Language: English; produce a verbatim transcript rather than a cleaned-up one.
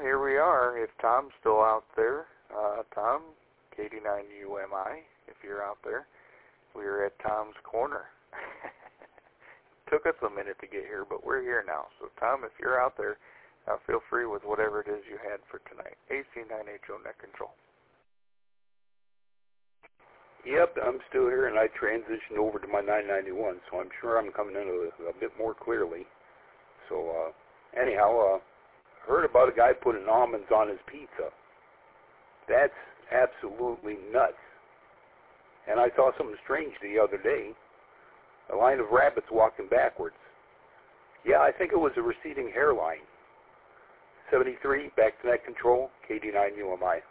here we are. If Tom's still out there, uh, Tom, K D nine U M I, if you're out there, we're at Tom's Corner. Took us a minute to get here, but we're here now. So, Tom, if you're out there, uh, feel free with whatever it is you had for tonight. A C nine H O Net Control. Yep, I'm still here, and I transitioned over to my nine ninety-one, so I'm sure I'm coming in a, a bit more clearly. So, uh, anyhow, uh, heard about a guy putting almonds on his pizza. That's absolutely nuts. And I saw something strange the other day. A line of rabbits walking backwards. Yeah, I think it was a receding hairline. seventy-three, back to Net Control, K D nine U M I.